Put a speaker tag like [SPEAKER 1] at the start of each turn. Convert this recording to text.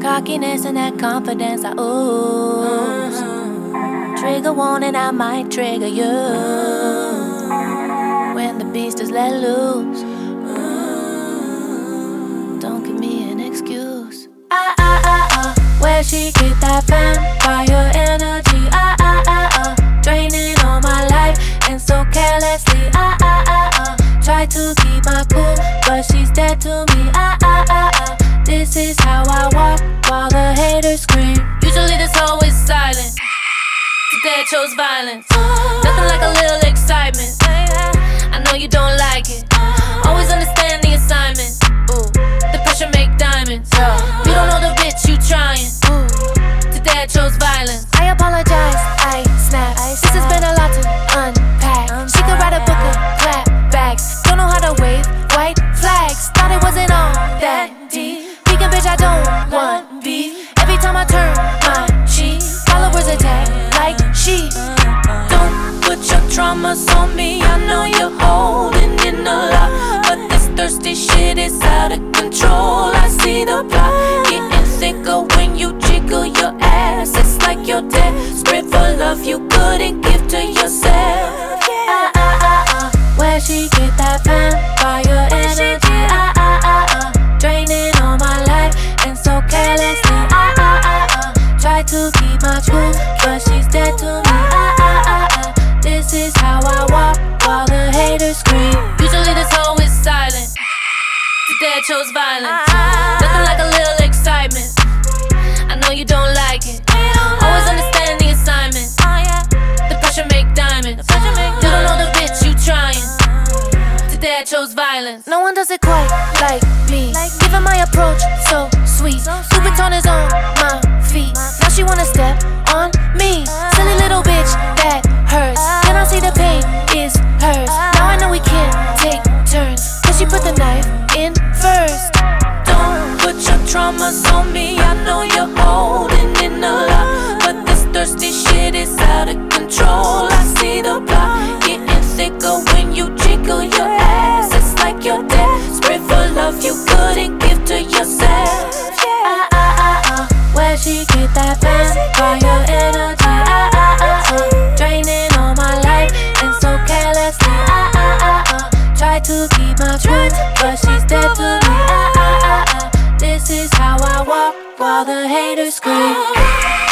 [SPEAKER 1] cockiness and that confidence I ooze. Trigger warning, I might trigger you when the beast is let loose. Don't give me an excuse. Where she get that vampire energy? Draining all my life and so carelessly. Try to keep my cool, but she's dead to me. This is how I walk while the haters scream. Usually this hoe is silent. Today I chose violence. Nothing like a little excitement. I know you don't like it. Always understand the assignment. The pressure make diamonds. You don't know the bitch you trying. Today I chose violence. I apologize, I snap. This has been a lot to unpack. She could write a book of clapbacks. Don't know how to wave white flags. Thought it wasn't all that deep. Vegan bitch, I don't want beef. Every time I turn my cheek, followers attack like sheep. Don't put your traumas on me. I know you're holding in a lot, but this thirsty shit is out of control. I see the plot getting thicker when you jiggle your ass. It's like you're desperate for love you couldn't give to yourself. Where she get that vampire energy? Draining all my life and so carelessly. Try to keep my cool, but she's dead to me. This is how I walk while the haters scream. Usually this hoe is silent. Today I chose violence. Nothing like a little excitement. I know you don't like it. Always understand the assignment. The pressure make diamonds. You don't know the bitch you trying. Today I chose violence. No one does it quite like me. Given my approach so sweet. Louboutin is on my feet. Now she wanna step on me. Silly little bitch that hurts. Then I see the pain is hers. Now I know we can't take turns, cause she put the knife in first. Don't put your traumas on me. I know you're holding in a lot, but this thirsty shit is out of control. I see the plot getting thicker when you jiggle your ass. It's like you're desperate for love you couldn't give to yourself. Where she get that vampire energy? Draining all my life and so carelessly. Try to keep my truth, but she's dead to me. This is how I walk while the haters scream.